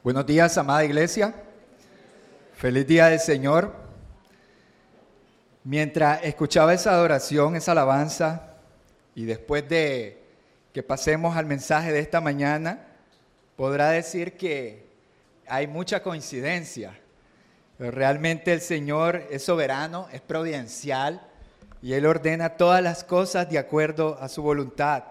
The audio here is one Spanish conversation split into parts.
Buenos días, amada iglesia. Feliz día del Señor. Mientras escuchaba esa adoración, esa alabanza, y después de que pasemos al mensaje de esta mañana, podrá decir que hay mucha coincidencia. Pero realmente el Señor es soberano, es providencial, y Él ordena todas las cosas de acuerdo a su voluntad.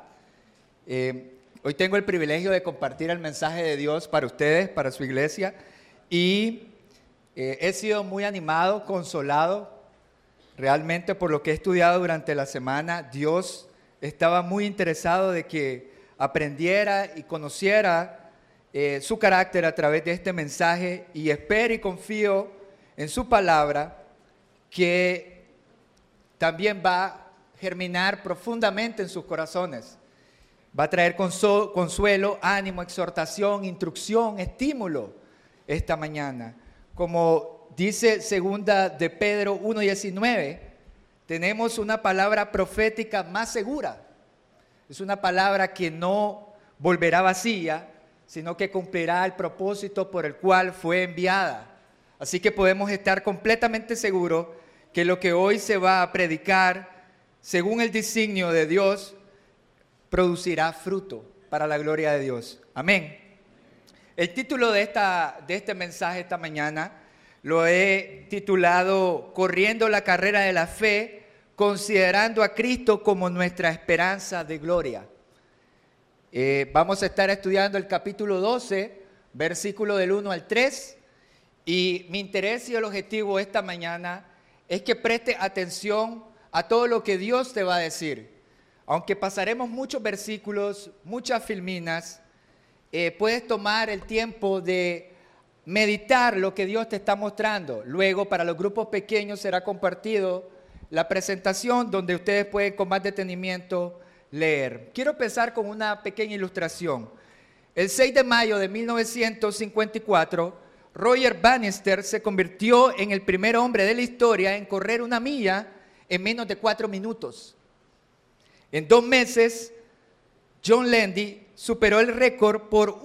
Hoy tengo el privilegio de compartir el mensaje de Dios para ustedes, para su iglesia, y he sido muy animado, consolado, realmente por lo que he estudiado durante la semana. Dios estaba muy interesado de que aprendiera y conociera su carácter a través de este mensaje, y espero y confío en su palabra que también va a germinar profundamente en sus corazones. Va a traer consuelo, ánimo, exhortación, instrucción, estímulo esta mañana. Como dice segunda de Pedro 1:19, tenemos una palabra profética más segura. Es una palabra que no volverá vacía, sino que cumplirá el propósito por el cual fue enviada. Así que podemos estar completamente seguros que lo que hoy se va a predicar, según el designio de Dios, producirá fruto para la gloria de Dios. Amén. El título de este mensaje esta mañana lo he titulado Corriendo la carrera de la fe, considerando a Cristo como nuestra esperanza de gloria. Vamos a estar estudiando el capítulo 12, versículo del 1 al 3, y mi interés y el objetivo esta mañana es que preste atención a todo lo que Dios te va a decir. Aunque pasaremos muchos versículos, muchas filminas, puedes tomar el tiempo de meditar lo que Dios te está mostrando. Luego, para los grupos pequeños será compartido la presentación donde ustedes pueden con más detenimiento leer. Quiero empezar con una pequeña ilustración. El 6 de mayo de 1954, Roger Bannister se convirtió en el primer hombre de la historia en correr 1 milla en menos de 4 minutos. En 2 meses, John Landy superó el récord por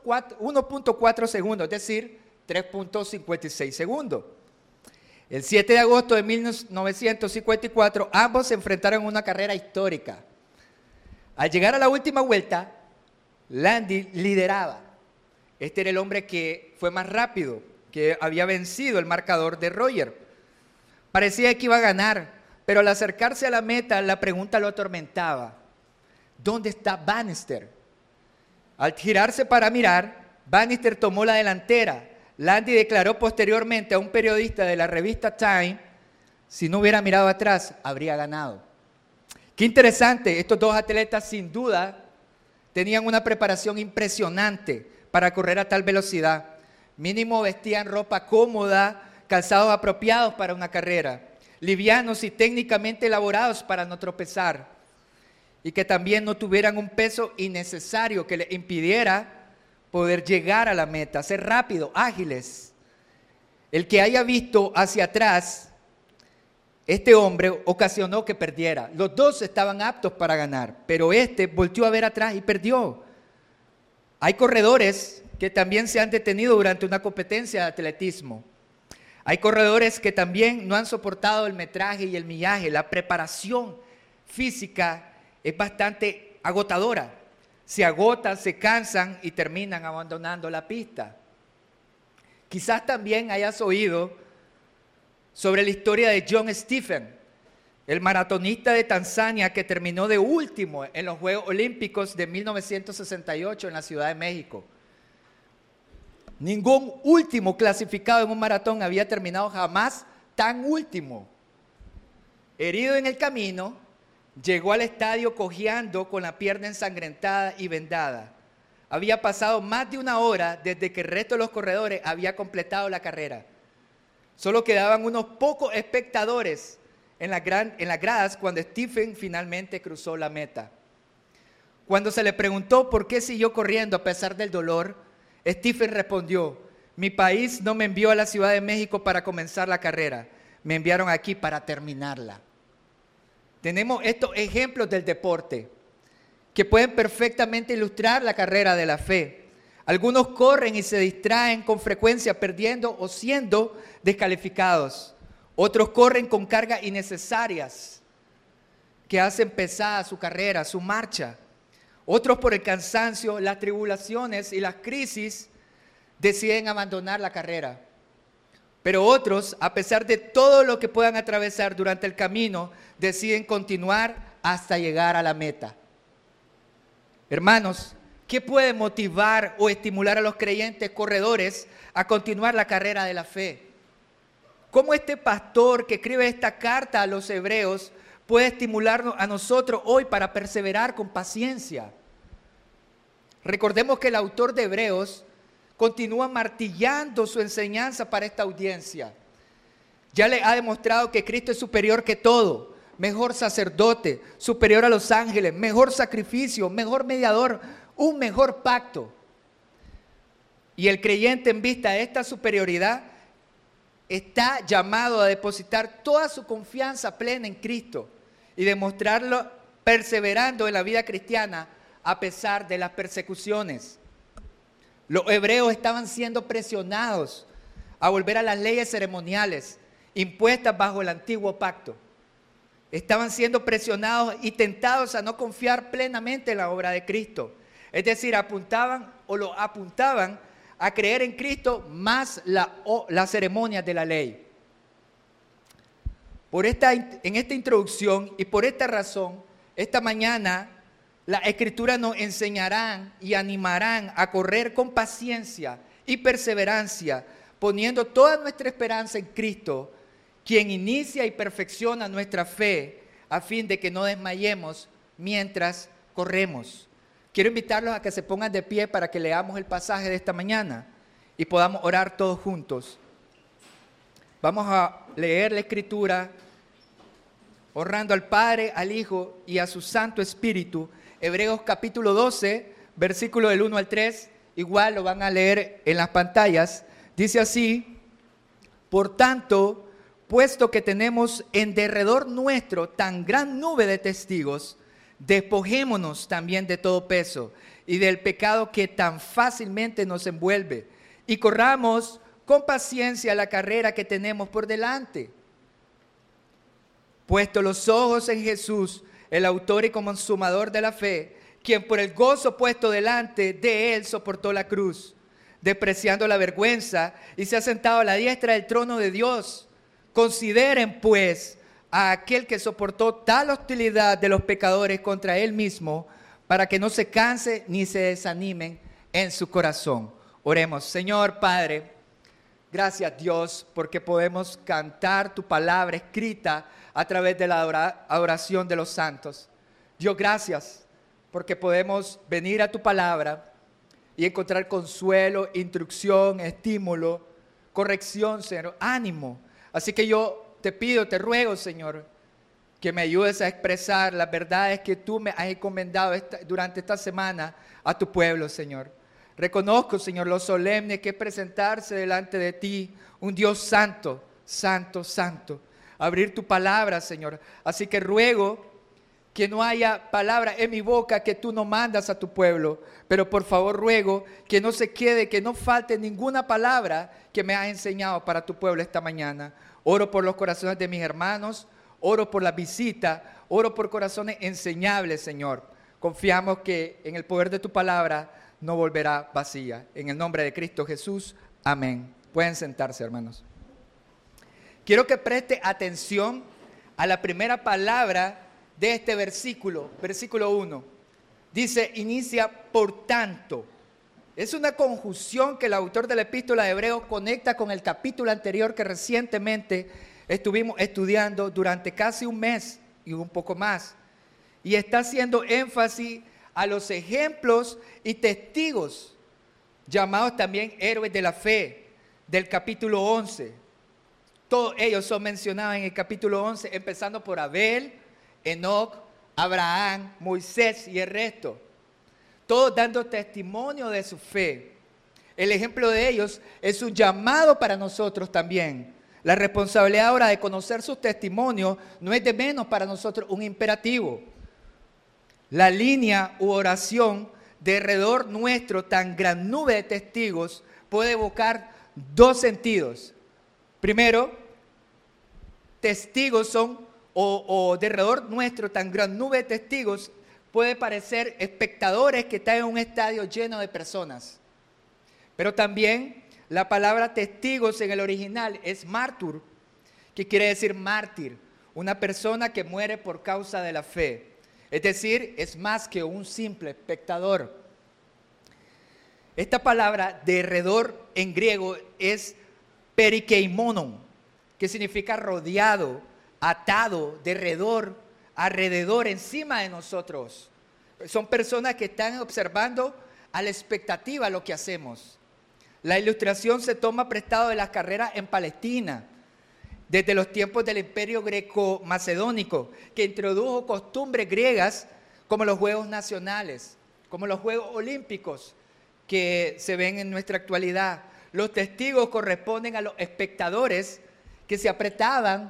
1.4 segundos, es decir, 3.56 segundos. El 7 de agosto de 1954, ambos se enfrentaron en una carrera histórica. Al llegar a la última vuelta, Landy lideraba. Este era el hombre que fue más rápido, que había vencido el marcador de Roger. Parecía que iba a ganar. Pero al acercarse a la meta, la pregunta lo atormentaba. ¿Dónde está Bannister? Al girarse para mirar, Bannister tomó la delantera. Landy declaró posteriormente a un periodista de la revista Time, si no hubiera mirado atrás, habría ganado. Qué interesante, estos dos atletas sin duda tenían una preparación impresionante para correr a tal velocidad. Mínimo vestían ropa cómoda, calzados apropiados para una carrera, livianos y técnicamente elaborados para no tropezar, y que también no tuvieran un peso innecesario que les impidiera poder llegar a la meta, ser rápidos, ágiles. El que haya visto hacia atrás, este hombre ocasionó que perdiera. Los dos estaban aptos para ganar, pero este volteó a ver atrás y perdió. Hay corredores que también se han detenido durante una competencia de atletismo. Hay corredores que también no han soportado el metraje y el millaje. La preparación física es bastante agotadora. Se agotan, se cansan y terminan abandonando la pista. Quizás también hayas oído sobre la historia de John Stephen, el maratonista de Tanzania que terminó de último en los Juegos Olímpicos de 1968 en la Ciudad de México. Ningún último clasificado en un maratón había terminado jamás tan último. Herido en el camino, llegó al estadio cojeando con la pierna ensangrentada y vendada. Había pasado más de 1 hora desde que el resto de los corredores había completado la carrera. Solo quedaban unos pocos espectadores en las gradas cuando Stephen finalmente cruzó la meta. Cuando se le preguntó por qué siguió corriendo a pesar del dolor, Stephen respondió: mi país no me envió a la Ciudad de México para comenzar la carrera, me enviaron aquí para terminarla. Tenemos estos ejemplos del deporte que pueden perfectamente ilustrar la carrera de la fe. Algunos corren y se distraen con frecuencia, perdiendo o siendo descalificados. Otros corren con cargas innecesarias que hacen pesada su carrera, su marcha. Otros, por el cansancio, las tribulaciones y las crisis, deciden abandonar la carrera. Pero otros, a pesar de todo lo que puedan atravesar durante el camino, deciden continuar hasta llegar a la meta. Hermanos, ¿qué puede motivar o estimular a los creyentes corredores a continuar la carrera de la fe? ¿Cómo este pastor que escribe esta carta a los hebreos puede estimularnos a nosotros hoy para perseverar con paciencia? Recordemos que el autor de Hebreos continúa martillando su enseñanza para esta audiencia. Ya le ha demostrado que Cristo es superior que todo, mejor sacerdote, superior a los ángeles, mejor sacrificio, mejor mediador, un mejor pacto. Y el creyente, en vista de esta superioridad, está llamado a depositar toda su confianza plena en Cristo y demostrarlo perseverando en la vida cristiana a pesar de las persecuciones. Los hebreos estaban siendo presionados a volver a las leyes ceremoniales impuestas bajo el antiguo pacto. Estaban siendo presionados y tentados a no confiar plenamente en la obra de Cristo. Es decir, apuntaban a creer en Cristo más las ceremonias de la ley. En esta introducción y por esta razón, esta mañana las Escrituras nos enseñarán y animarán a correr con paciencia y perseverancia, poniendo toda nuestra esperanza en Cristo, quien inicia y perfecciona nuestra fe, a fin de que no desmayemos mientras corremos. Quiero invitarlos a que se pongan de pie para que leamos el pasaje de esta mañana y podamos orar todos juntos. Vamos a leer la Escritura honrando al Padre, al Hijo y a su Santo Espíritu. Hebreos capítulo 12, versículo del 1 al 3, igual lo van a leer en las pantallas. Dice así: por tanto, puesto que tenemos en derredor nuestro tan gran nube de testigos, despojémonos también de todo peso y del pecado que tan fácilmente nos envuelve, y corramos con paciencia la carrera que tenemos por delante. Puesto los ojos en Jesús, el autor y consumador de la fe, quien por el gozo puesto delante de él soportó la cruz, despreciando la vergüenza, y se ha sentado a la diestra del trono de Dios. Consideren, pues, a aquel que soportó tal hostilidad de los pecadores contra él mismo, para que no se canse ni se desanimen en su corazón. Oremos. Señor Padre, gracias Dios, porque podemos cantar tu palabra escrita a través de la adoración de los santos. Dios, gracias, porque podemos venir a tu palabra y encontrar consuelo, instrucción, estímulo, corrección, Señor, ánimo. Así que yo te pido, te ruego, Señor, que me ayudes a expresar las verdades que tú me has encomendado durante esta semana a tu pueblo, Señor. Reconozco, Señor, lo solemne que es presentarse delante de ti, un Dios santo, santo, santo. Abrir tu palabra, Señor. Así que ruego que no haya palabra en mi boca que tú no mandas a tu pueblo, pero por favor ruego que no se quede, que no falte ninguna palabra que me has enseñado para tu pueblo esta mañana. Oro por los corazones de mis hermanos, oro por la visita, oro por corazones enseñables, Señor. Confiamos que en el poder de tu palabra no volverá vacía. En el nombre de Cristo Jesús, amén. Pueden sentarse, hermanos. Quiero que preste atención a la primera palabra de este versículo, versículo 1. Dice, inicia por tanto. Es una conjunción que el autor de la epístola de Hebreos conecta con el capítulo anterior que recientemente estuvimos estudiando durante casi un mes y un poco más. Y está haciendo énfasis a los ejemplos y testigos, llamados también héroes de la fe, del capítulo 11. Todos ellos son mencionados en el capítulo 11, empezando por Abel, Enoc, Abraham, Moisés y el resto. Todos dando testimonio de su fe. El ejemplo de ellos es un llamado para nosotros también. La responsabilidad ahora de conocer sus testimonios no es de menos para nosotros un imperativo. La línea u oración alrededor nuestro tan gran nube de testigos puede evocar dos sentidos. Primero, testigos son, o de alrededor nuestro tan gran nube de testigos puede parecer espectadores que están en un estadio lleno de personas. Pero también la palabra testigos en el original es martur, que quiere decir mártir, una persona que muere por causa de la fe. Es decir, es más que un simple espectador. Esta palabra de alrededor en griego es perikeimonon, que significa rodeado, atado, de alrededor, encima de nosotros. Son personas que están observando a la expectativa lo que hacemos. La ilustración se toma prestado de las carreras en Palestina, desde los tiempos del Imperio Greco-Macedónico, que introdujo costumbres griegas como los Juegos Nacionales, como los Juegos Olímpicos que se ven en nuestra actualidad. Los testigos corresponden a los espectadores que se apretaban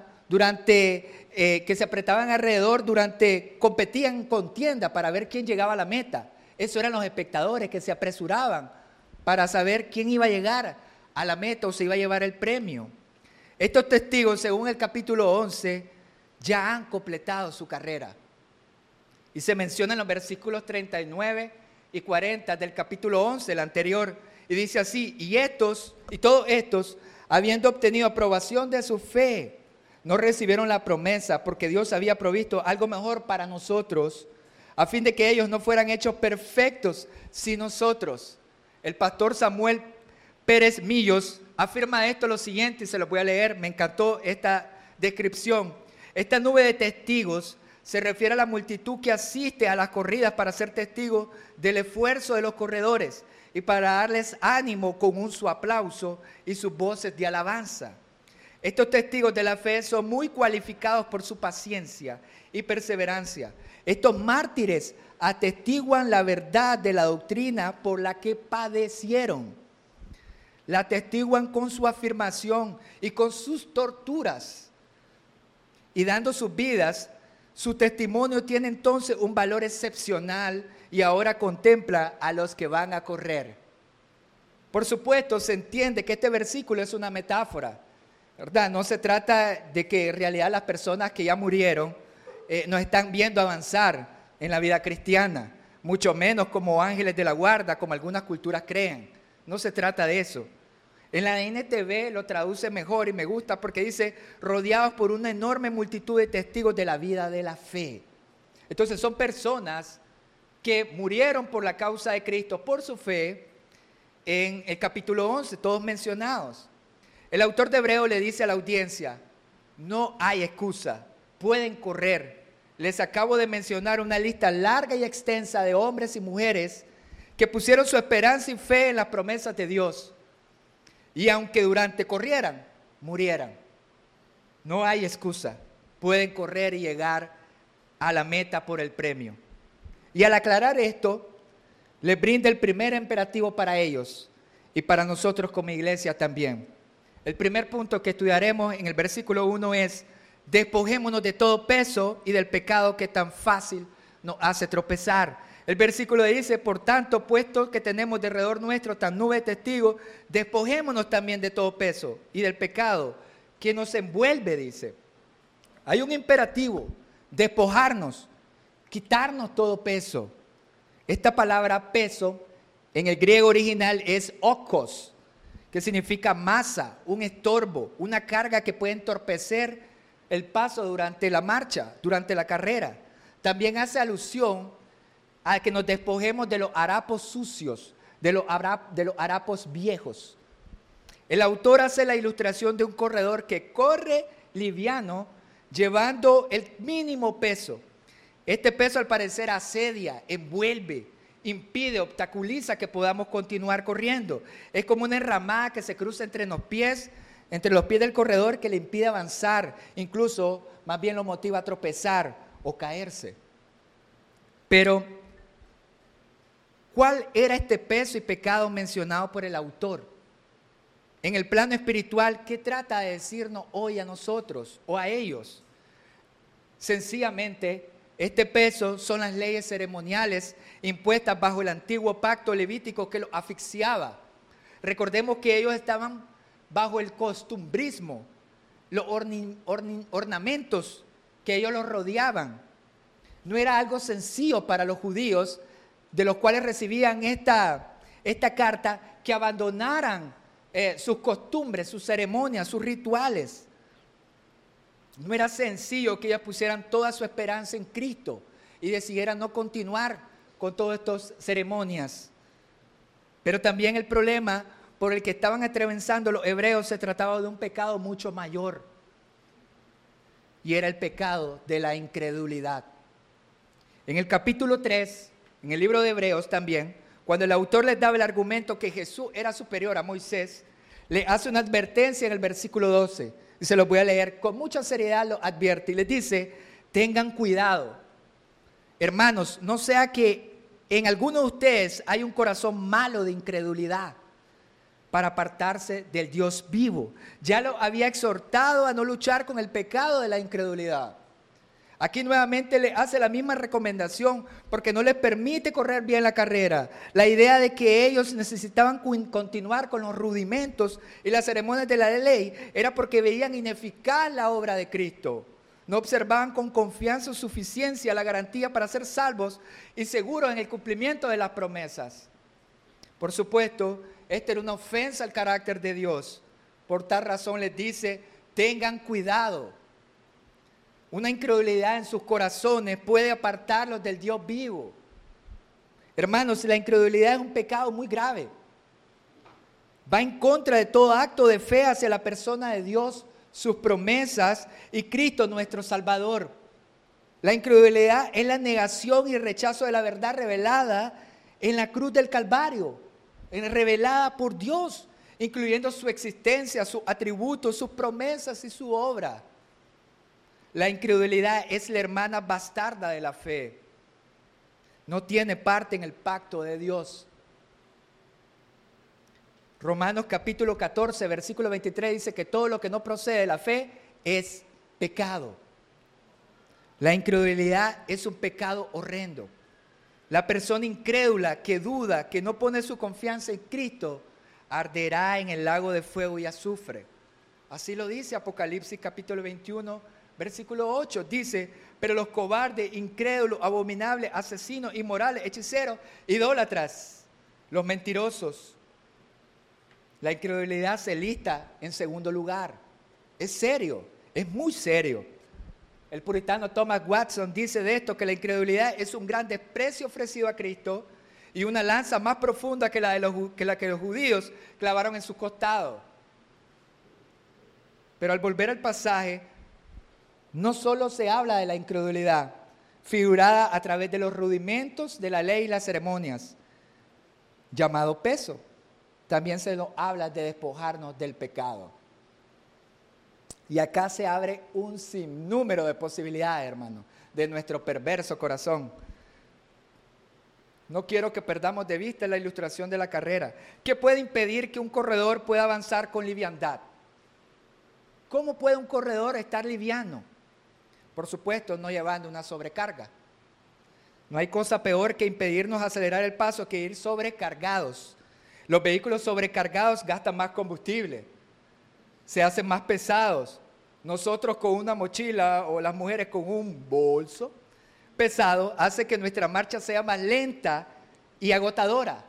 alrededor competían en contienda para ver quién llegaba a la meta. Esos eran los espectadores que se apresuraban para saber quién iba a llegar a la meta o se iba a llevar el premio. Estos testigos, según el capítulo 11, ya han completado su carrera. Y se menciona en los versículos 39 y 40 del capítulo 11, el anterior, y dice así: y todos estos, habiendo obtenido aprobación de su fe, no recibieron la promesa, porque Dios había provisto algo mejor para nosotros, a fin de que ellos no fueran hechos perfectos, sin nosotros. El pastor Samuel Pérez Millos afirma esto lo siguiente, y se lo voy a leer, me encantó esta descripción. Esta nube de testigos se refiere a la multitud que asiste a las corridas para ser testigos del esfuerzo de los corredores y para darles ánimo con su aplauso y sus voces de alabanza. Estos testigos de la fe son muy cualificados por su paciencia y perseverancia. Estos mártires atestiguan la verdad de la doctrina por la que padecieron. La atestiguan con su afirmación y con sus torturas. Y dando sus vidas, su testimonio tiene entonces un valor excepcional y ahora contempla a los que van a correr. Por supuesto, se entiende que este versículo es una metáfora, ¿verdad? No se trata de que en realidad las personas que ya murieron nos están viendo avanzar en la vida cristiana, mucho menos como ángeles de la guarda, como algunas culturas creen. No se trata de eso. En la NTV lo traduce mejor y me gusta porque dice: rodeados por una enorme multitud de testigos de la vida de la fe. Entonces son personas que murieron por la causa de Cristo, por su fe, en el capítulo 11, todos mencionados. El autor de Hebreo le dice a la audiencia: no hay excusa, pueden correr. Les acabo de mencionar una lista larga y extensa de hombres y mujeres que pusieron su esperanza y fe en las promesas de Dios. Y aunque corrieran, murieran. No hay excusa, pueden correr y llegar a la meta por el premio. Y al aclarar esto, les brinda el primer imperativo para ellos y para nosotros como iglesia también. El primer punto que estudiaremos en el versículo 1 es: despojémonos de todo peso y del pecado que tan fácil nos hace tropezar. El versículo dice: por tanto, puesto que tenemos de alrededor nuestro tan nube de testigos, despojémonos también de todo peso y del pecado que nos envuelve, dice. Hay un imperativo: despojarnos, quitarnos todo peso. Esta palabra peso en el griego original es okos, que significa masa, un estorbo, una carga que puede entorpecer el paso durante la marcha, durante la carrera. También hace alusión a que nos despojemos de los harapos sucios, de los harapos viejos. El autor hace la ilustración de un corredor que corre liviano, llevando el mínimo peso. Este peso al parecer asedia, envuelve, impide, obstaculiza que podamos continuar corriendo. Es como una enramada que se cruza entre los pies del corredor, que le impide avanzar, incluso más bien lo motiva a tropezar o caerse. Pero ¿cuál era este peso y pecado mencionado por el autor? En el plano espiritual, ¿qué trata de decirnos hoy a nosotros o a ellos? Sencillamente, Este peso son las leyes ceremoniales impuestas bajo el antiguo pacto levítico que los asfixiaba. Recordemos que ellos estaban bajo el costumbrismo, los ornamentos que ellos los rodeaban. No era algo sencillo para los judíos, de los cuales recibían esta carta, que abandonaran sus costumbres, sus ceremonias, sus rituales. No era sencillo que ellas pusieran toda su esperanza en Cristo y decidieran no continuar con todas estas ceremonias. Pero también el problema por el que estaban atravesando los hebreos se trataba de un pecado mucho mayor. Y era el pecado de la incredulidad. En el capítulo 3, en el libro de Hebreos también, cuando el autor les daba el argumento que Jesús era superior a Moisés, le hace una advertencia en el versículo 12. Y se los voy a leer, con mucha seriedad lo advierte y les dice: tengan cuidado, hermanos, no sea que en alguno de ustedes hay un corazón malo de incredulidad para apartarse del Dios vivo. Ya lo había exhortado a no luchar con el pecado de la incredulidad. Aquí nuevamente le hace la misma recomendación porque no les permite correr bien la carrera. La idea de que ellos necesitaban continuar con los rudimentos y las ceremonias de la ley era porque veían ineficaz la obra de Cristo. No observaban con confianza o suficiencia la garantía para ser salvos y seguros en el cumplimiento de las promesas. Por supuesto, esta era una ofensa al carácter de Dios. Por tal razón les dice: tengan cuidado. Una incredulidad en sus corazones puede apartarlos del Dios vivo. Hermanos, la incredulidad es un pecado muy grave. Va en contra de todo acto de fe hacia la persona de Dios, sus promesas y Cristo nuestro Salvador. La incredulidad es la negación y rechazo de la verdad revelada en la cruz del Calvario, revelada por Dios, incluyendo su existencia, sus atributos, sus promesas y su obra. La incredulidad es la hermana bastarda de la fe. No tiene parte en el pacto de Dios. Romanos capítulo 14, versículo 23 dice que todo lo que no procede de la fe es pecado. La incredulidad es un pecado horrendo. La persona incrédula que duda, que no pone su confianza en Cristo, arderá en el lago de fuego y azufre. Así lo dice Apocalipsis capítulo 21, versículo 8, dice: pero los cobardes, incrédulos, abominables, asesinos, inmorales, hechiceros, idólatras, los mentirosos. La incredulidad se lista en segundo lugar. Es serio, es muy serio. El puritano Thomas Watson dice de esto que la incredulidad es un gran desprecio ofrecido a Cristo y una lanza más profunda que la que los judíos clavaron en sus costados. Pero al volver al pasaje, no solo se habla de la incredulidad, figurada a través de los rudimentos de la ley y las ceremonias, llamado peso. También se nos habla de despojarnos del pecado. Y acá se abre un sinnúmero de posibilidades, hermano, de nuestro perverso corazón. No quiero que perdamos de vista la ilustración de la carrera. ¿Qué puede impedir que un corredor pueda avanzar con liviandad? ¿Cómo puede un corredor estar liviano? Por supuesto, no llevando una sobrecarga. No hay cosa peor que impedirnos acelerar el paso que ir sobrecargados. Los vehículos sobrecargados gastan más combustible, se hacen más pesados. Nosotros con una mochila o las mujeres con un bolso pesado hace que nuestra marcha sea más lenta y agotadora.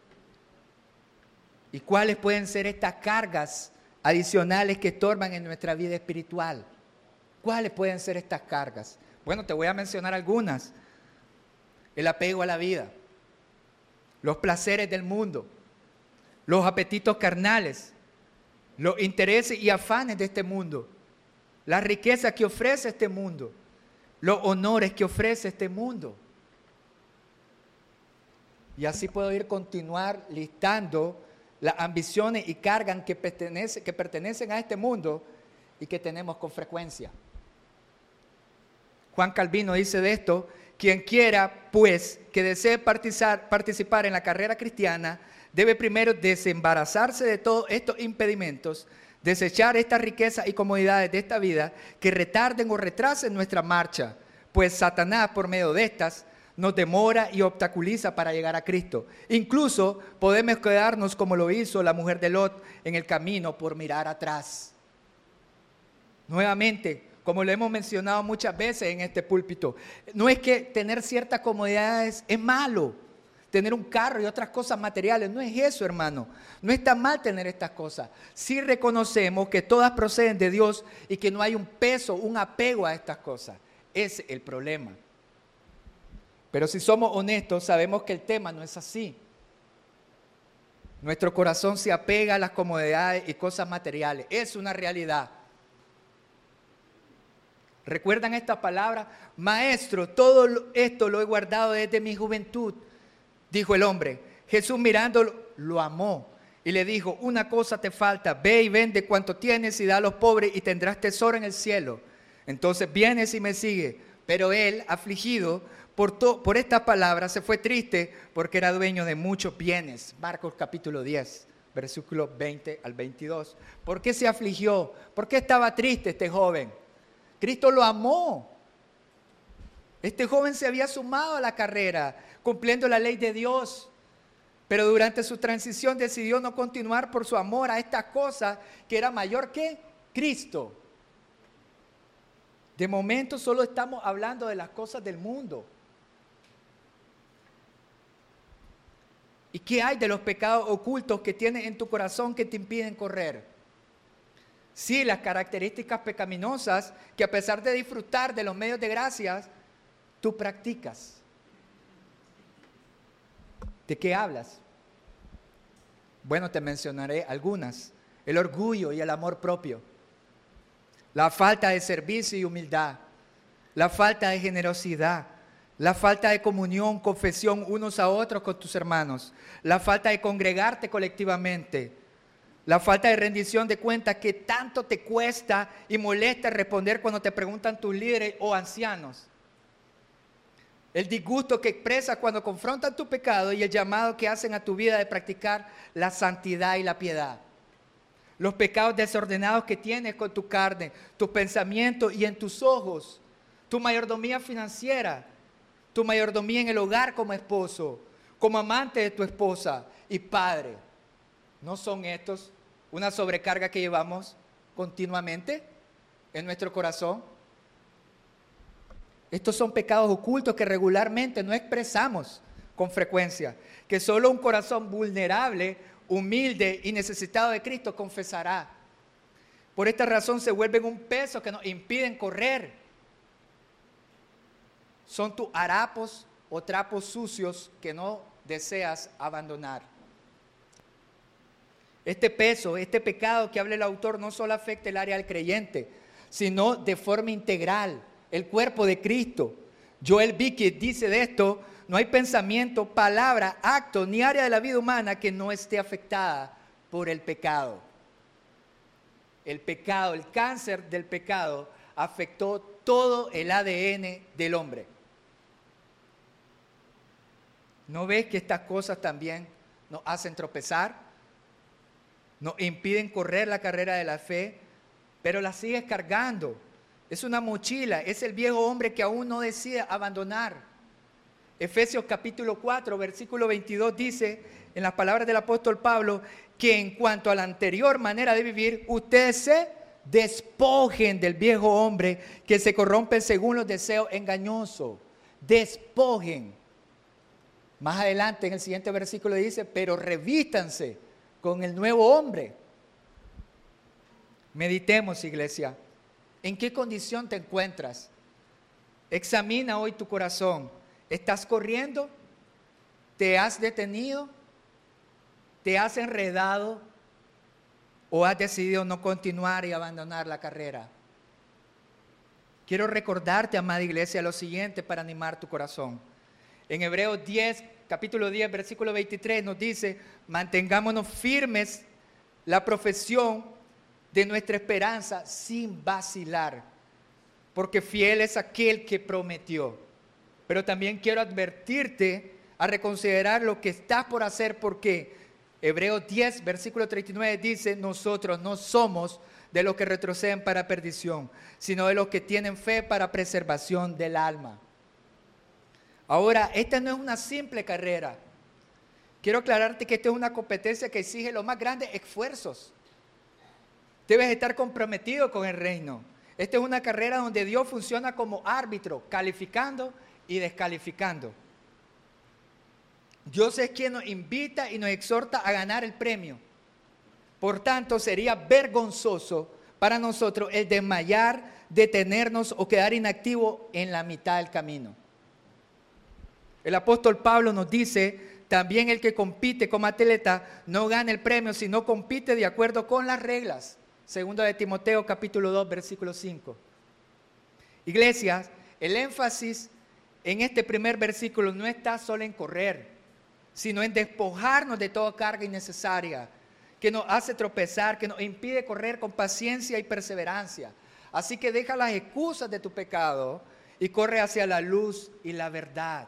¿Y cuáles pueden ser estas cargas adicionales que estorban en nuestra vida espiritual? ¿Cuáles pueden ser estas cargas? Bueno, te voy a mencionar algunas. El apego a la vida, los placeres del mundo, los apetitos carnales, los intereses y afanes de este mundo, la riqueza que ofrece este mundo, los honores que ofrece este mundo. Y así puedo continuar listando las ambiciones y cargas que pertenecen a este mundo y que tenemos con frecuencia. Juan Calvino dice de esto: quien quiera, pues, que desee participar en la carrera cristiana, debe primero desembarazarse de todos estos impedimentos, desechar estas riquezas y comodidades de esta vida que retarden o retrasen nuestra marcha, pues Satanás por medio de estas nos demora y obstaculiza para llegar a Cristo. Incluso podemos quedarnos como lo hizo la mujer de Lot en el camino por mirar atrás. Nuevamente, como lo hemos mencionado muchas veces en este púlpito, no es que tener ciertas comodidades es malo, tener un carro y otras cosas materiales, no es eso, hermano. No está mal tener estas cosas. Sí reconocemos que todas proceden de Dios y que no hay un peso, un apego a estas cosas. Ese es el problema. Pero si somos honestos, sabemos que el tema no es así. Nuestro corazón se apega a las comodidades y cosas materiales. Es una realidad. ¿Recuerdan esta palabra? Maestro, todo esto lo he guardado desde mi juventud, dijo el hombre. Jesús mirándolo, lo amó y le dijo, una cosa te falta, ve y vende cuanto tienes y da a los pobres y tendrás tesoro en el cielo. Entonces vienes y me sigue. Pero él, afligido por estas palabras, se fue triste porque era dueño de muchos bienes. Marcos capítulo 10, versículos 20 al 22. ¿Por qué se afligió? ¿Por qué estaba triste este joven? Cristo lo amó. Este joven se había sumado a la carrera, cumpliendo la ley de Dios. Pero durante su transición decidió no continuar por su amor a esta cosa que era mayor que Cristo. De momento solo estamos hablando de las cosas del mundo. ¿Y qué hay de los pecados ocultos que tienes en tu corazón que te impiden correr? Sí, las características pecaminosas que a pesar de disfrutar de los medios de gracia, tú practicas. ¿De qué hablas? Bueno, te mencionaré algunas. El orgullo y el amor propio. La falta de servicio y humildad. La falta de generosidad. La falta de comunión, confesión unos a otros con tus hermanos. La falta de congregarte colectivamente. La falta de rendición de cuentas que tanto te cuesta y molesta responder cuando te preguntan tus líderes o ancianos. El disgusto que expresas cuando confrontan tu pecado y el llamado que hacen a tu vida de practicar la santidad y la piedad. Los pecados desordenados que tienes con tu carne, tus pensamientos y en tus ojos. Tu mayordomía financiera, tu mayordomía en el hogar como esposo, como amante de tu esposa y padre. ¿No son estos una sobrecarga que llevamos continuamente en nuestro corazón? Estos son pecados ocultos que regularmente no expresamos con frecuencia, que solo un corazón vulnerable, humilde y necesitado de Cristo confesará. Por esta razón se vuelven un peso que nos impiden correr. Son tus harapos o trapos sucios que no deseas abandonar. Este peso, este pecado que habla el autor no solo afecta el área del creyente, sino de forma integral, el cuerpo de Cristo. Joel Bickett dice de esto, no hay pensamiento, palabra, acto, ni área de la vida humana que no esté afectada por el pecado. El pecado, el cáncer del pecado afectó todo el ADN del hombre. ¿No ves que estas cosas también nos hacen tropezar? Nos impiden correr la carrera de la fe, pero la sigues cargando. Es una mochila, es el viejo hombre que aún no decide abandonar. Efesios capítulo 4, versículo 22 dice, en las palabras del apóstol Pablo, que en cuanto a la anterior manera de vivir, ustedes se despojen del viejo hombre que se corrompe según los deseos engañosos. Despojen. Más adelante en el siguiente versículo dice, pero revístanse con el nuevo hombre. Meditemos, iglesia. ¿En qué condición te encuentras? Examina hoy tu corazón. ¿Estás corriendo? ¿Te has detenido? ¿Te has enredado? ¿O has decidido no continuar y abandonar la carrera? Quiero recordarte, amada iglesia, lo siguiente para animar tu corazón. En Hebreos 10, capítulo 10, versículo 23 nos dice, mantengámonos firmes la profesión de nuestra esperanza sin vacilar, porque fiel es aquel que prometió. Pero también quiero advertirte a reconsiderar lo que estás por hacer, porque Hebreos 10, versículo 39 dice, nosotros no somos de los que retroceden para perdición, sino de los que tienen fe para preservación del alma. Ahora, esta no es una simple carrera. Quiero aclararte que esta es una competencia que exige los más grandes esfuerzos. Debes estar comprometido con el reino. Esta es una carrera donde Dios funciona como árbitro, calificando y descalificando. Dios es quien nos invita y nos exhorta a ganar el premio. Por tanto, sería vergonzoso para nosotros el desmayar, detenernos o quedar inactivo en la mitad del camino. El apóstol Pablo nos dice, también el que compite como atleta no gana el premio, sino compite de acuerdo con las reglas. Segunda de Timoteo, capítulo 2, versículo 5. Iglesias, el énfasis en este primer versículo no está solo en correr, sino en despojarnos de toda carga innecesaria que nos hace tropezar, que nos impide correr con paciencia y perseverancia. Así que deja las excusas de tu pecado y corre hacia la luz y la verdad.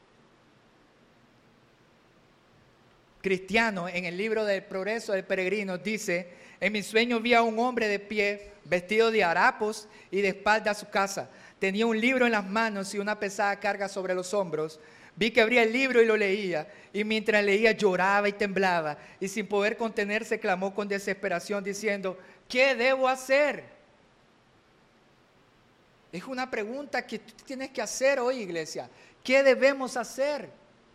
Cristiano, en el libro del Progreso del Peregrino, dice, en mi sueño vi a un hombre de pie, vestido de harapos y de espalda a su casa. Tenía un libro en las manos y una pesada carga sobre los hombros. Vi que abría el libro y lo leía, y mientras leía lloraba y temblaba, y sin poder contenerse clamó con desesperación diciendo, ¿qué debo hacer? Es una pregunta que tú tienes que hacer hoy, iglesia. ¿Qué debemos hacer?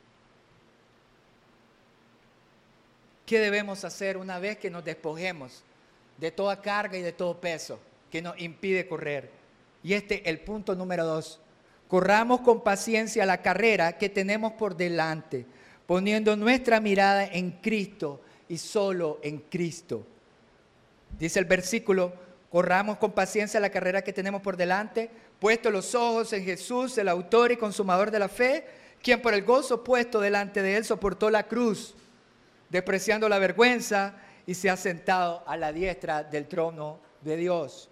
¿Qué debemos hacer una vez que nos despojemos de toda carga y de todo peso que nos impide correr? Y el punto número 2. Corramos con paciencia la carrera que tenemos por delante, poniendo nuestra mirada en Cristo y solo en Cristo. Dice el versículo, corramos con paciencia la carrera que tenemos por delante, puesto los ojos en Jesús, el autor y consumador de la fe, quien por el gozo puesto delante de él soportó la cruz, despreciando la vergüenza, y se ha sentado a la diestra del trono de Dios.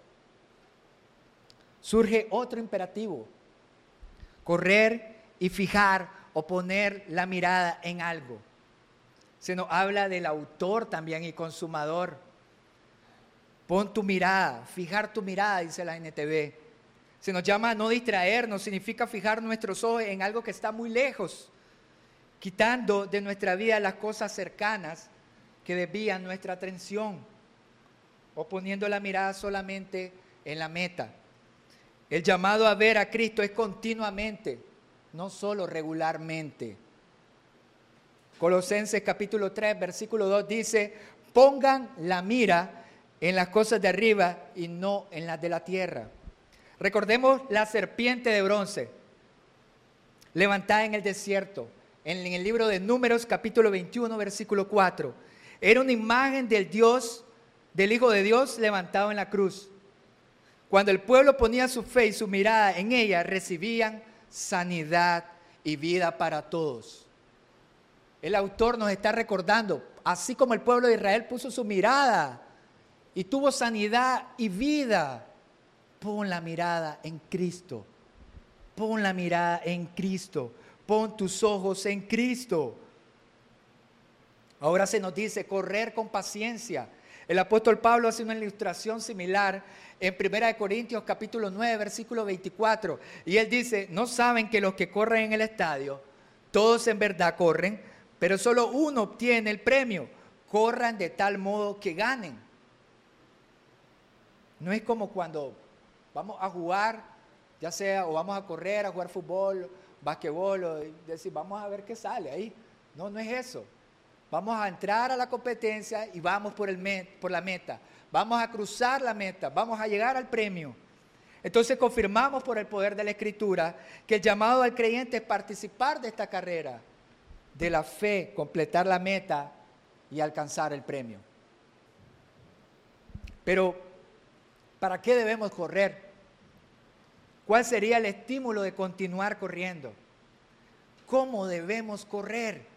Surge otro imperativo: correr y fijar o poner la mirada en algo. Se nos habla del autor también y consumador. Pon tu mirada, fijar tu mirada, dice la NTV. Se nos llama a no distraernos, significa fijar nuestros ojos en algo que está muy lejos, quitando de nuestra vida las cosas cercanas que desvían nuestra atención, o poniendo la mirada solamente en la meta. El llamado a ver a Cristo es continuamente, no solo regularmente. Colosenses capítulo 3, versículo 2 dice, pongan la mira en las cosas de arriba y no en las de la tierra. Recordemos la serpiente de bronce, levantada en el desierto, en el libro de Números capítulo 21, versículo 4. Era una imagen del Dios, del Hijo de Dios levantado en la cruz. Cuando el pueblo ponía su fe y su mirada en ella, recibían sanidad y vida para todos. El autor nos está recordando, así como el pueblo de Israel puso su mirada y tuvo sanidad y vida, pon la mirada en Cristo. Pon la mirada en Cristo. Pon tus ojos en Cristo. Ahora se nos dice correr con paciencia. El apóstol Pablo hace una ilustración similar en 1 Corintios capítulo 9, versículo 24. Y él dice, ¿no saben que los que corren en el estadio, todos en verdad corren, pero solo uno obtiene el premio? Corran de tal modo que ganen. No es como cuando vamos a jugar, ya sea, o vamos a correr, a jugar fútbol, basquetbol, o decir, vamos a ver qué sale ahí. No, no es eso. Vamos a entrar a la competencia y vamos por la meta. Vamos a cruzar la meta, vamos a llegar al premio. Entonces confirmamos por el poder de la Escritura que el llamado al creyente es participar de esta carrera, de la fe, completar la meta y alcanzar el premio. Pero, ¿para qué debemos correr? ¿Cuál sería el estímulo de continuar corriendo? ¿Cómo debemos correr?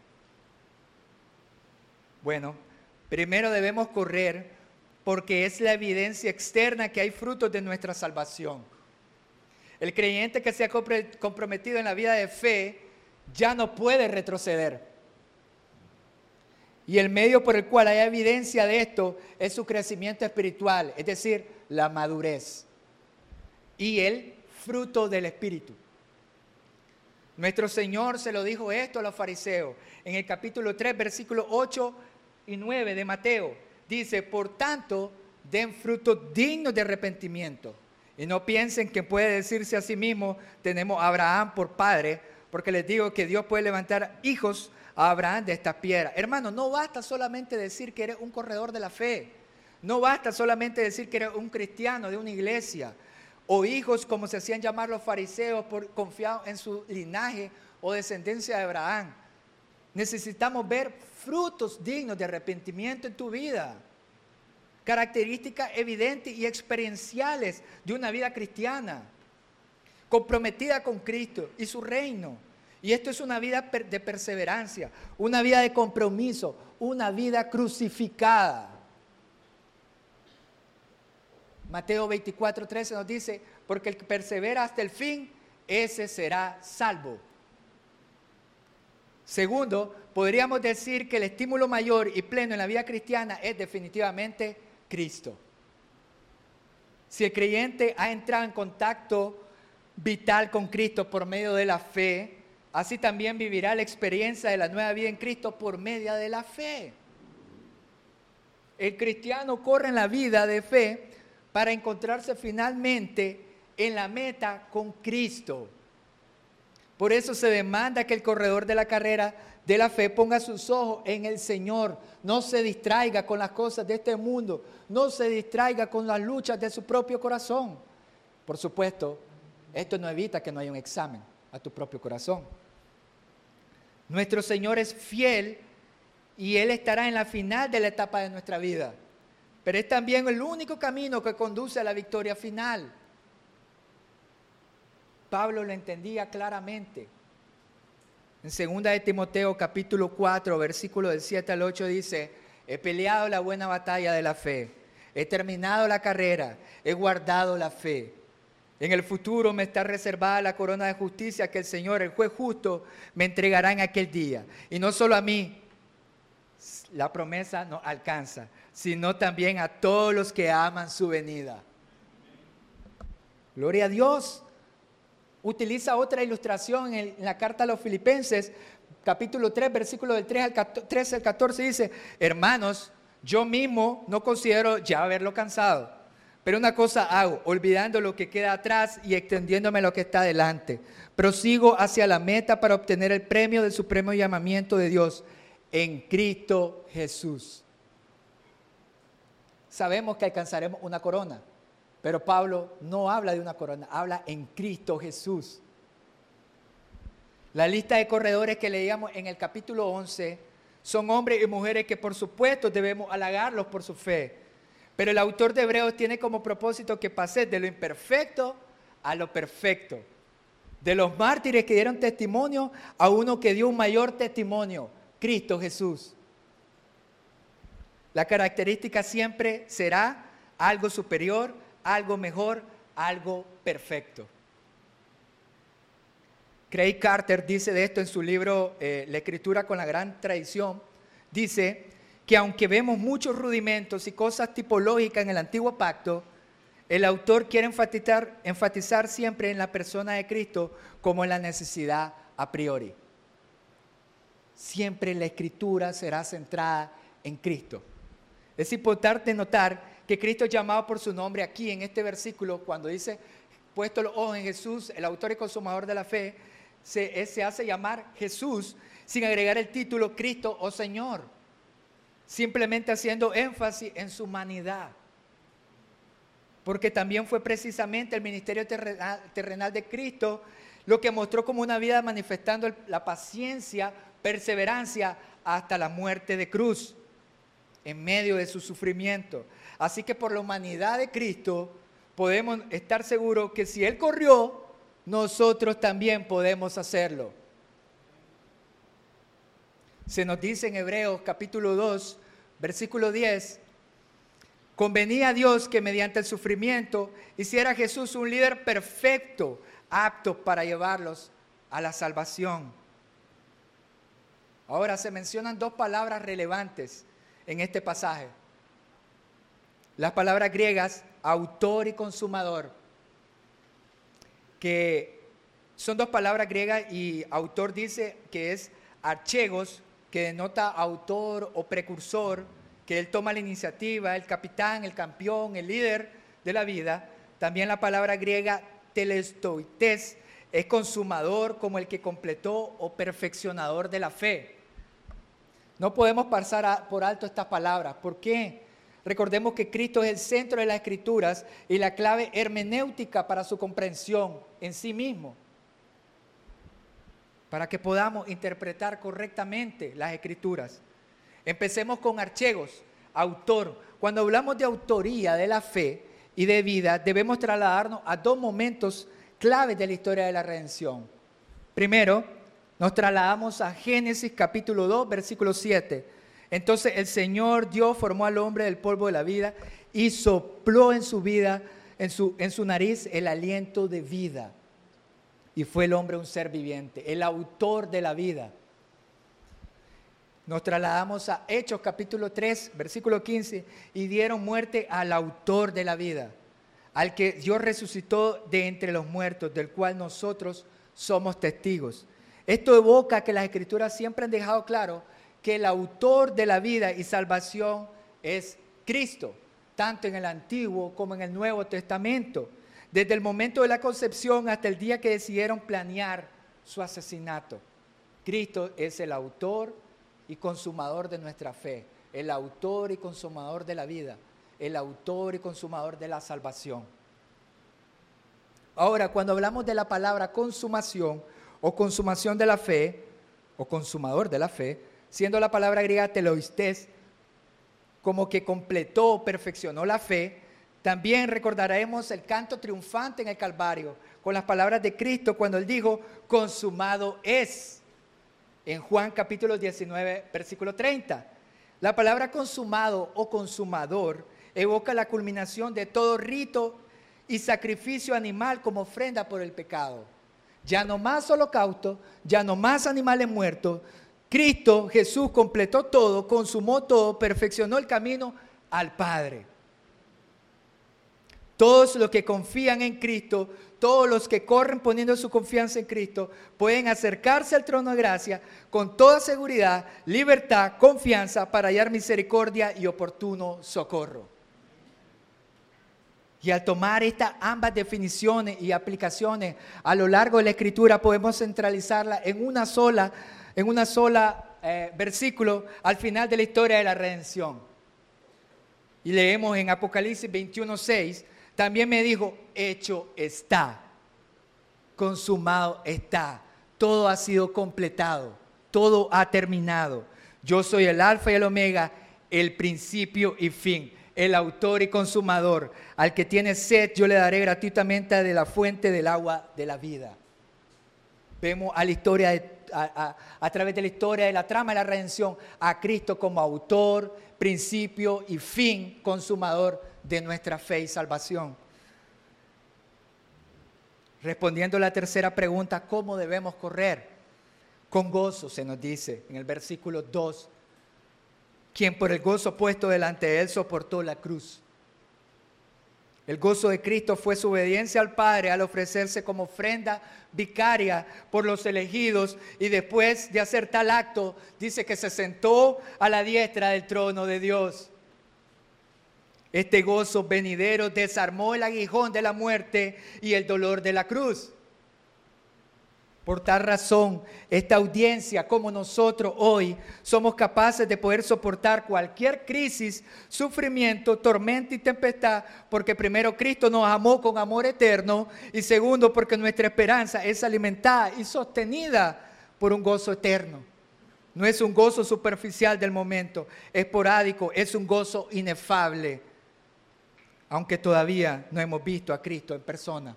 Bueno, primero debemos correr porque es la evidencia externa que hay frutos de nuestra salvación. El creyente que se ha comprometido en la vida de fe ya no puede retroceder. Y el medio por el cual hay evidencia de esto es su crecimiento espiritual, es decir, la madurez y el fruto del Espíritu. Nuestro Señor se lo dijo esto a los fariseos en el capítulo 3, versículos 8 y 9 de Mateo. Dice, por tanto, den frutos dignos de arrepentimiento. Y no piensen que puede decirse a sí mismo, tenemos a Abraham por padre, porque les digo que Dios puede levantar hijos a Abraham de estas piedras. Hermano, no basta solamente decir que eres un corredor de la fe. No basta solamente decir que eres un cristiano de una iglesia. O hijos, como se hacían llamar los fariseos, por confiados en su linaje o descendencia de Abraham. Necesitamos ver frutos dignos de arrepentimiento en tu vida. Características evidentes y experienciales de una vida cristiana, comprometida con Cristo y su reino. Y esto es una vida de perseverancia, una vida de compromiso, una vida crucificada. Mateo 24:13 nos dice, porque el que persevera hasta el fin, ese será salvo. Segundo, podríamos decir que el estímulo mayor y pleno en la vida cristiana es definitivamente Cristo. Si el creyente ha entrado en contacto vital con Cristo por medio de la fe, así también vivirá la experiencia de la nueva vida en Cristo por medio de la fe. El cristiano corre en la vida de fe para encontrarse finalmente en la meta con Cristo. Por eso se demanda que el corredor de la carrera de la fe ponga sus ojos en el Señor, no se distraiga con las cosas de este mundo, no se distraiga con las luchas de su propio corazón. Por supuesto, esto no evita que no haya un examen a tu propio corazón. Nuestro Señor es fiel y Él estará en la final de la etapa de nuestra vida, pero es también el único camino que conduce a la victoria final. Pablo lo entendía claramente. En 2 de Timoteo capítulo 4, versículo del 7 al 8 dice, he peleado la buena batalla de la fe, he terminado la carrera, he guardado la fe. En el futuro me está reservada la corona de justicia que el Señor, el juez justo, me entregará en aquel día. Y no solo a mí, la promesa nos alcanza, sino también a todos los que aman su venida. Gloria a Dios. Utiliza otra ilustración en la carta a los Filipenses, capítulo 3, versículo del 13 al 14, dice, hermanos, yo mismo no considero ya haberlo alcanzado, pero una cosa hago, olvidando lo que queda atrás y extendiéndome lo que está adelante. Prosigo hacia la meta para obtener el premio del supremo llamamiento de Dios en Cristo Jesús. Sabemos que alcanzaremos una corona. Pero Pablo no habla de una corona, habla en Cristo Jesús. La lista de corredores que leíamos en el capítulo 11 son hombres y mujeres que por supuesto debemos halagarlos por su fe. Pero el autor de Hebreos tiene como propósito que pase de lo imperfecto a lo perfecto. De los mártires que dieron testimonio a uno que dio un mayor testimonio, Cristo Jesús. La característica siempre será algo superior, algo mejor, algo perfecto. Craig Carter dice de esto en su libro La Escritura con la Gran Tradición. Dice que aunque vemos muchos rudimentos y cosas tipológicas en el Antiguo Pacto, el autor quiere enfatizar siempre en la persona de Cristo como en la necesidad a priori. Siempre la Escritura será centrada en Cristo. Es importante notar que Cristo es llamado por su nombre aquí en este versículo, cuando dice, puesto los ojos en Jesús, el autor y consumador de la fe, se hace llamar Jesús sin agregar el título Cristo o Señor, simplemente haciendo énfasis en su humanidad. Porque también fue precisamente el ministerio terrenal de Cristo lo que mostró como una vida manifestando la paciencia, perseverancia hasta la muerte de cruz, en medio de su sufrimiento. Así que por la humanidad de Cristo podemos estar seguros que si Él corrió, nosotros también podemos hacerlo. Se nos dice en Hebreos capítulo 2, versículo 10, convenía a Dios que mediante el sufrimiento hiciera a Jesús un líder perfecto, apto para llevarlos a la salvación. Ahora se mencionan dos palabras relevantes en este pasaje. Las palabras griegas, autor y consumador, que son dos palabras griegas y autor dice que es archegos, que denota autor o precursor, que él toma la iniciativa, el capitán, el campeón, el líder de la vida. También la palabra griega telestoites es consumador, como el que completó o perfeccionador de la fe. No podemos pasar por alto estas palabras. ¿Por qué? Recordemos que Cristo es el centro de las Escrituras y la clave hermenéutica para su comprensión en sí mismo, para que podamos interpretar correctamente las Escrituras. Empecemos con archegos, autor. Cuando hablamos de autoría de la fe y de vida, debemos trasladarnos a dos momentos claves de la historia de la redención. Primero, nos trasladamos a Génesis capítulo 2, versículo 7. Entonces el Señor Dios formó al hombre del polvo de la vida y sopló en su vida, en su nariz, el aliento de vida. Y fue el hombre un ser viviente, el autor de la vida. Nos trasladamos a Hechos capítulo 3, versículo 15, y dieron muerte al autor de la vida, al que Dios resucitó de entre los muertos, del cual nosotros somos testigos. Esto evoca que las Escrituras siempre han dejado claro que el autor de la vida y salvación es Cristo, tanto en el Antiguo como en el Nuevo Testamento, desde el momento de la concepción hasta el día que decidieron planear su asesinato. Cristo es el autor y consumador de nuestra fe, el autor y consumador de la vida, el autor y consumador de la salvación. Ahora, cuando hablamos de la palabra consumación o consumación de la fe, o consumador de la fe, siendo la palabra griega teloistes, como que completó o perfeccionó la fe, también recordaremos el canto triunfante en el Calvario, con las palabras de Cristo cuando Él dijo, consumado es, en Juan capítulo 19, versículo 30. La palabra consumado o consumador evoca la culminación de todo rito y sacrificio animal como ofrenda por el pecado. Ya no más holocausto, ya no más animales muertos. Cristo Jesús completó todo, consumó todo, perfeccionó el camino al Padre. Todos los que confían en Cristo, todos los que corren poniendo su confianza en Cristo, pueden acercarse al trono de gracia con toda seguridad, libertad, confianza para hallar misericordia y oportuno socorro. Y al tomar estas ambas definiciones y aplicaciones a lo largo de la Escritura, podemos centralizarla en una sola versículo al final de la historia de la redención. Y leemos en Apocalipsis 21:6, también me dijo, hecho está, consumado está, todo ha sido completado, todo ha terminado. Yo soy el alfa y el omega, el principio y fin, el autor y consumador. Al que tiene sed, yo le daré gratuitamente de la fuente del agua de la vida. Vemos a la historia a través de la historia de la trama de la redención a Cristo como autor, principio y fin consumador de nuestra fe y salvación. Respondiendo a la tercera pregunta, ¿cómo debemos correr? Con gozo, se nos dice en el versículo 2, quien por el gozo puesto delante de él soportó la cruz. El gozo de Cristo fue su obediencia al Padre al ofrecerse como ofrenda vicaria por los elegidos, y después de hacer tal acto, dice que se sentó a la diestra del trono de Dios. Este gozo venidero desarmó el aguijón de la muerte y el dolor de la cruz. Por tal razón, esta audiencia, como nosotros hoy, somos capaces de poder soportar cualquier crisis, sufrimiento, tormenta y tempestad, porque primero Cristo nos amó con amor eterno, y segundo porque nuestra esperanza es alimentada y sostenida por un gozo eterno. No es un gozo superficial del momento, esporádico, es un gozo inefable, aunque todavía no hemos visto a Cristo en persona.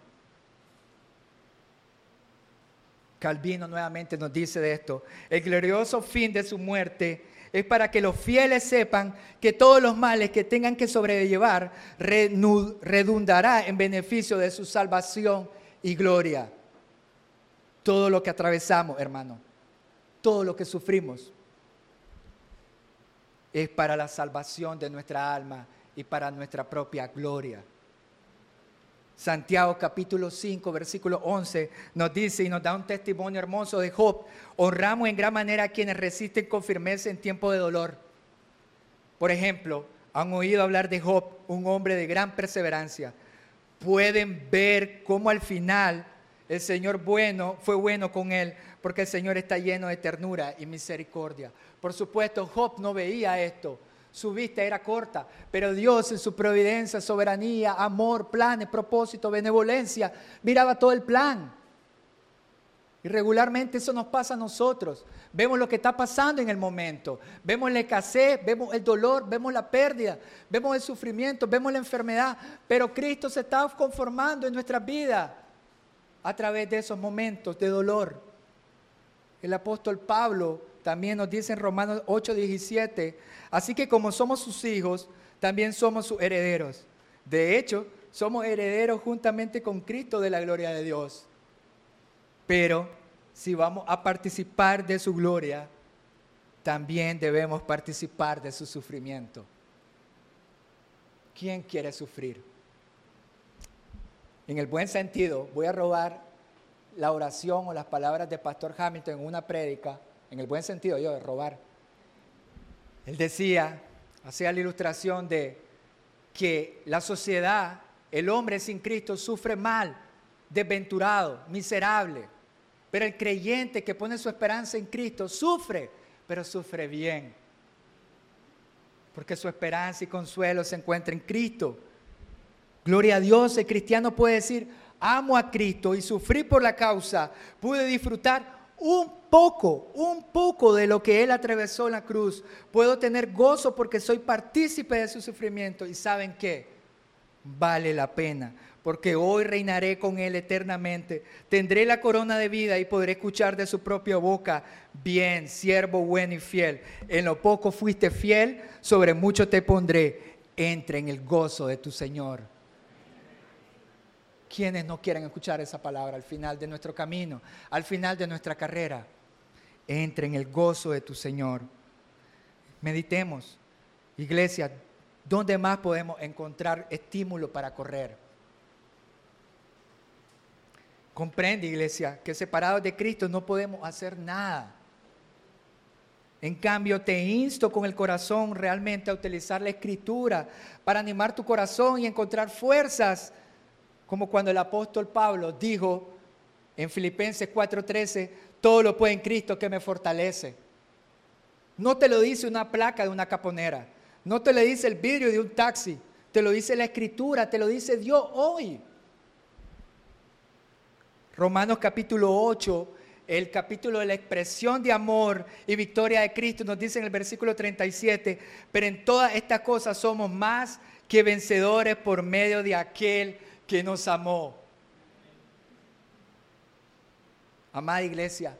Calvino nuevamente nos dice de esto: el glorioso fin de su muerte es para que los fieles sepan que todos los males que tengan que sobrellevar redundará en beneficio de su salvación y gloria. Todo lo que atravesamos, hermano, todo lo que sufrimos, es para la salvación de nuestra alma y para nuestra propia gloria. Santiago capítulo 5, versículo 11 nos dice y nos da un testimonio hermoso de Job. Honramos en gran manera a quienes resisten con firmeza en tiempo de dolor. Por ejemplo, han oído hablar de Job, un hombre de gran perseverancia. Pueden ver cómo al final el Señor fue bueno con él, porque el Señor está lleno de ternura y misericordia. Por supuesto, Job no veía esto. Su vista era corta, pero Dios en su providencia, soberanía, amor, planes, propósito, benevolencia, miraba todo el plan. Y regularmente eso nos pasa a nosotros. Vemos lo que está pasando en el momento. Vemos la escasez, vemos el dolor, vemos la pérdida, vemos el sufrimiento, vemos la enfermedad. Pero Cristo se está conformando en nuestras vidas a través de esos momentos de dolor. El apóstol Pablo también nos dice en Romanos 8:17, así que como somos sus hijos, también somos sus herederos. De hecho, somos herederos juntamente con Cristo de la gloria de Dios. Pero si vamos a participar de su gloria, también debemos participar de su sufrimiento. ¿Quién quiere sufrir? En el buen sentido, voy a robar la oración o las palabras de Pastor Hamilton en una prédica, en el buen sentido de robar. Él decía, hacía la ilustración de que la sociedad, el hombre sin Cristo sufre mal, desventurado, miserable. Pero el creyente que pone su esperanza en Cristo sufre, pero sufre bien. Porque su esperanza y consuelo se encuentra en Cristo. Gloria a Dios, el cristiano puede decir, amo a Cristo y sufrí por la causa. Pude disfrutar un poco de lo que Él atravesó en la cruz. Puedo tener gozo porque soy partícipe de su sufrimiento. ¿Y saben qué? Vale la pena. Porque hoy reinaré con Él eternamente. Tendré la corona de vida y podré escuchar de su propia boca, bien, siervo bueno y fiel. En lo poco fuiste fiel, sobre mucho te pondré. Entra en el gozo de tu Señor. ¿Quiénes no quieren escuchar esa palabra al final de nuestro camino, al final de nuestra carrera? Entra en el gozo de tu Señor. Meditemos. Iglesia, ¿dónde más podemos encontrar estímulo para correr? Comprende, iglesia, que separados de Cristo no podemos hacer nada. En cambio, te insto con el corazón realmente a utilizar la Escritura para animar tu corazón y encontrar fuerzas, como cuando el apóstol Pablo dijo en Filipenses 4:13, todo lo puedo en Cristo que me fortalece. No te lo dice una placa de una caponera, no te lo dice el vidrio de un taxi, te lo dice la Escritura, te lo dice Dios hoy. Romanos capítulo 8, el capítulo de la expresión de amor y victoria de Cristo, nos dice en el versículo 37, pero en todas estas cosas somos más que vencedores por medio de aquel que nos amó. Amada iglesia,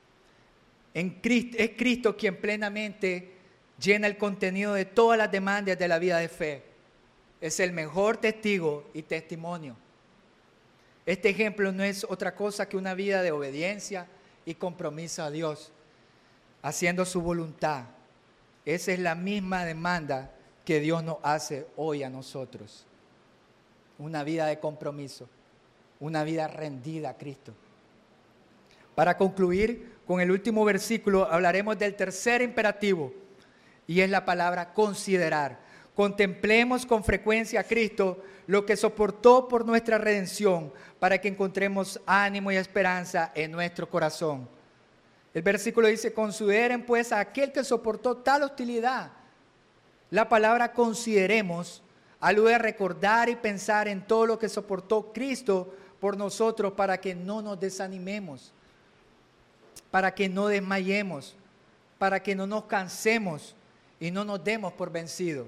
es Cristo quien plenamente llena el contenido de todas las demandas de la vida de fe. Es el mejor testigo y testimonio. Este ejemplo no es otra cosa que una vida de obediencia y compromiso a Dios, haciendo su voluntad. Esa es la misma demanda que Dios nos hace hoy a nosotros. Una vida de compromiso, una vida rendida a Cristo. Para concluir con el último versículo, hablaremos del tercer imperativo, y es la palabra considerar. Contemplemos con frecuencia a Cristo, lo que soportó por nuestra redención, para que encontremos ánimo y esperanza en nuestro corazón. El versículo dice, consideren pues a aquel que soportó tal hostilidad. La palabra consideremos alude a recordar y pensar en todo lo que soportó Cristo por nosotros para que no nos desanimemos, para que no desmayemos, para que no nos cansemos y no nos demos por vencidos.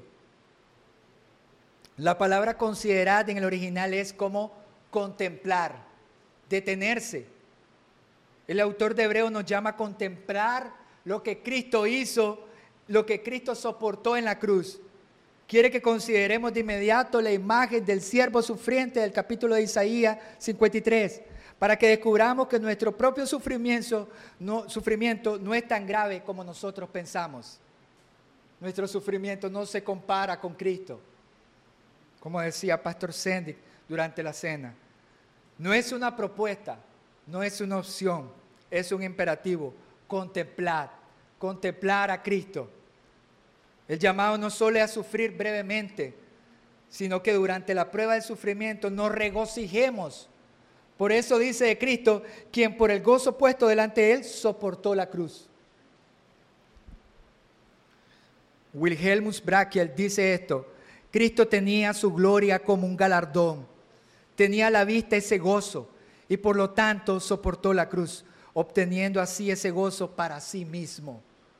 La palabra considerar en el original es como contemplar, detenerse. El autor de Hebreos nos llama a contemplar lo que Cristo hizo, lo que Cristo soportó en la cruz. Quiere que consideremos de inmediato la imagen del siervo sufriente del capítulo de Isaías 53, para que descubramos que nuestro propio sufrimiento no es tan grave como nosotros pensamos. nuestro sufrimiento no se compara con Cristo. Como decía Pastor Sendic durante la cena. No es una propuesta, no es una opción, es un imperativo. Contemplar a Cristo. El llamado no solo es a sufrir brevemente, sino que durante la prueba del sufrimiento nos regocijemos. Por eso dice de Cristo, quien por el gozo puesto delante de él soportó la cruz. Wilhelmus Brachiel dice esto: Cristo tenía su gloria como un galardón, tenía a la vista ese gozo y por lo tanto soportó la cruz, obteniendo así ese gozo para sí mismo.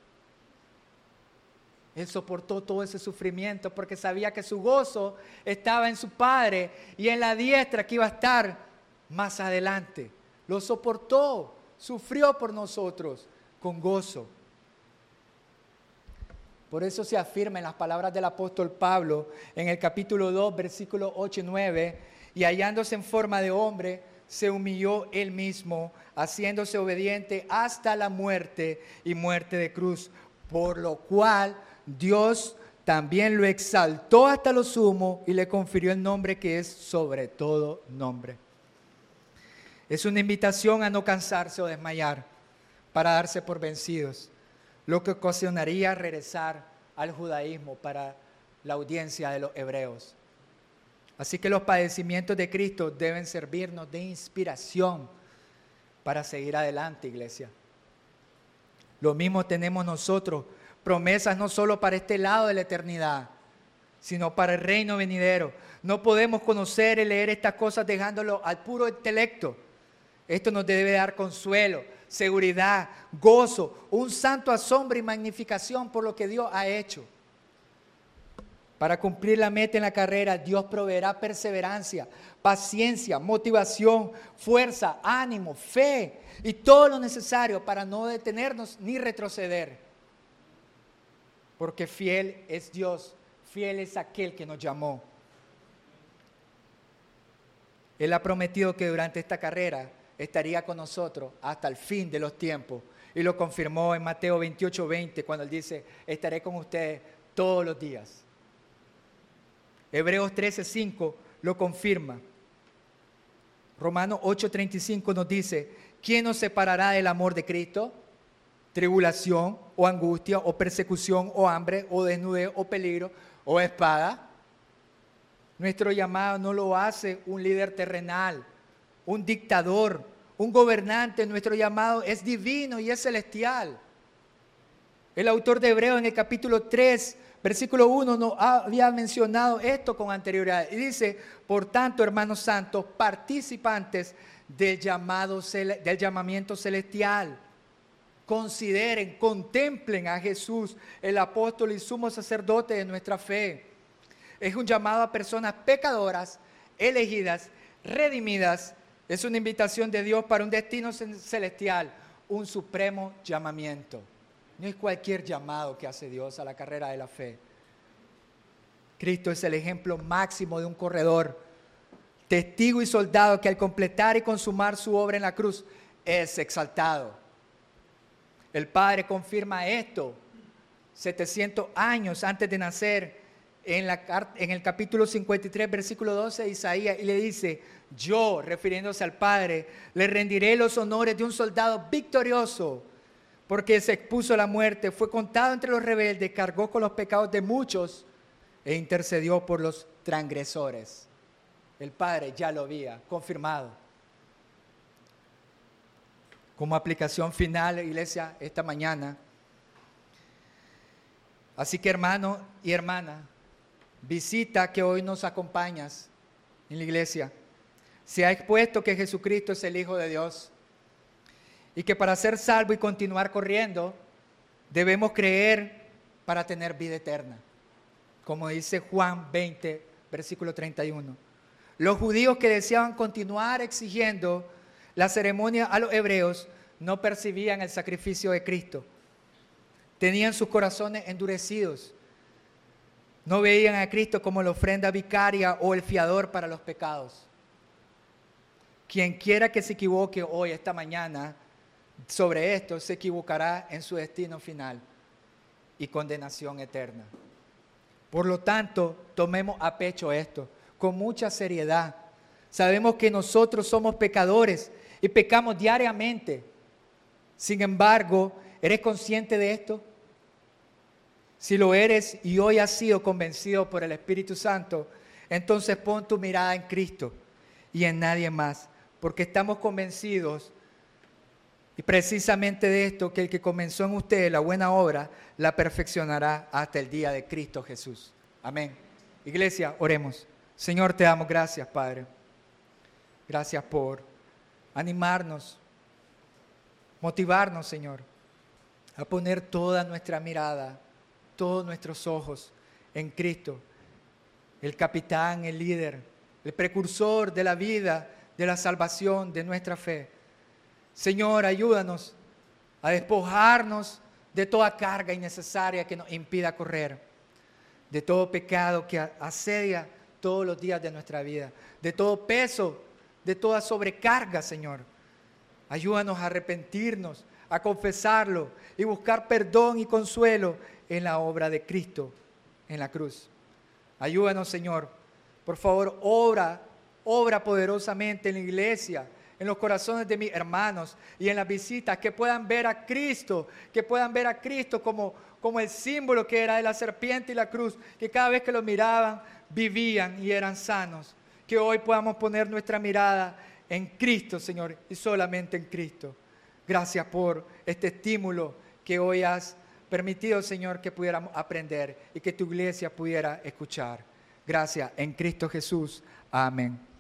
Él soportó todo ese sufrimiento porque sabía que su gozo estaba en su Padre y en la diestra que iba a estar más adelante. Lo soportó, sufrió por nosotros con gozo. Por eso se afirma en las palabras del apóstol Pablo en el capítulo 2, versículos 8 y 9, y hallándose en forma de hombre, se humilló él mismo, haciéndose obediente hasta la muerte y muerte de cruz, por lo cual Dios también lo exaltó hasta lo sumo y le confirió el nombre que es sobre todo nombre. Es una invitación a no cansarse o desmayar para darse por vencidos, lo que ocasionaría regresar al judaísmo para la audiencia de los hebreos. Así que los padecimientos de Cristo deben servirnos de inspiración para seguir adelante, iglesia. Lo mismo tenemos nosotros, promesas no solo para este lado de la eternidad, sino para el reino venidero. No podemos conocer y leer estas cosas dejándolo al puro intelecto. Esto nos debe dar consuelo, seguridad, gozo, un santo asombro y magnificación por lo que Dios ha hecho. Para cumplir la meta en la carrera, Dios proveerá perseverancia, paciencia, motivación, fuerza, ánimo, fe y todo lo necesario para no detenernos ni retroceder. Porque fiel es Dios, fiel es aquel que nos llamó. Él ha prometido que durante esta carrera estaría con nosotros hasta el fin de los tiempos. Y lo confirmó en Mateo 28:20 cuando Él dice, estaré con ustedes todos los días. Hebreos 13:5 lo confirma. Romanos 8:35 nos dice, ¿quién nos separará del amor de Cristo? Tribulación o angustia o persecución o hambre o desnudez o peligro o espada. Nuestro llamado no lo hace un líder terrenal, un dictador, un gobernante. Nuestro llamado es divino y es celestial. El autor de Hebreos en el capítulo 3, versículo 1 nos había mencionado esto con anterioridad. Y dice, por tanto, hermanos santos, participantes del llamamiento celestial. Consideren, contemplen a Jesús, el apóstol y sumo sacerdote de nuestra fe. Es un llamado a personas pecadoras, elegidas, redimidas. Es una invitación de Dios para un destino celestial, un supremo llamamiento. No es cualquier llamado que hace Dios a la carrera de la fe. Cristo es el ejemplo máximo de un corredor, testigo y soldado que al completar y consumar su obra en la cruz es exaltado. El Padre confirma esto 700 años antes de nacer en el capítulo 53, versículo 12 de Isaías, y le dice, yo, refiriéndose al Padre, le rendiré los honores de un soldado victorioso, porque se expuso a la muerte, fue contado entre los rebeldes, cargó con los pecados de muchos e intercedió por los transgresores. El Padre ya lo había confirmado. Como aplicación final, iglesia, esta mañana. Así que hermano y hermana, visita que hoy nos acompañas en la iglesia. Se ha expuesto que Jesucristo es el Hijo de Dios y que para ser salvo y continuar corriendo, debemos creer para tener vida eterna. Como dice Juan 20, versículo 31. Los judíos que deseaban continuar exigiendo la ceremonia a los hebreos no percibían el sacrificio de Cristo. Tenían sus corazones endurecidos. No veían a Cristo como la ofrenda vicaria o el fiador para los pecados. Quien quiera que se equivoque hoy, esta mañana, sobre esto, se equivocará en su destino final. y condenación eterna. Por lo tanto, tomemos a pecho esto con mucha seriedad. Sabemos que nosotros somos pecadores y pecamos diariamente. Sin embargo, ¿eres consciente de esto? Si lo eres y hoy has sido convencido por el Espíritu Santo, entonces pon tu mirada en Cristo y en nadie más, porque estamos convencidos y precisamente de esto, que el que comenzó en ustedes la buena obra, la perfeccionará hasta el día de Cristo Jesús. Amén. Iglesia, oremos. Señor, te damos gracias, Padre. Gracias por animarnos, motivarnos, Señor, a poner toda nuestra mirada, todos nuestros ojos en Cristo, el capitán, el líder, el precursor de la vida, de la salvación, de nuestra fe. Señor, ayúdanos a despojarnos de toda carga innecesaria que nos impida correr, de todo pecado que asedia todos los días de nuestra vida, de todo peso, de toda sobrecarga, Señor. Ayúdanos a arrepentirnos, a confesarlo y buscar perdón y consuelo en la obra de Cristo en la cruz. Ayúdanos, Señor. Por favor, obra poderosamente en la iglesia, en los corazones de mis hermanos y en las visitas, que puedan ver a Cristo, como el símbolo que era de la serpiente y la cruz, que cada vez que lo miraban, vivían y eran sanos. Que hoy podamos poner nuestra mirada en Cristo, Señor, y solamente en Cristo. Gracias por este estímulo que hoy has permitido, Señor, que pudiéramos aprender y que tu iglesia pudiera escuchar. Gracias en Cristo Jesús. Amén.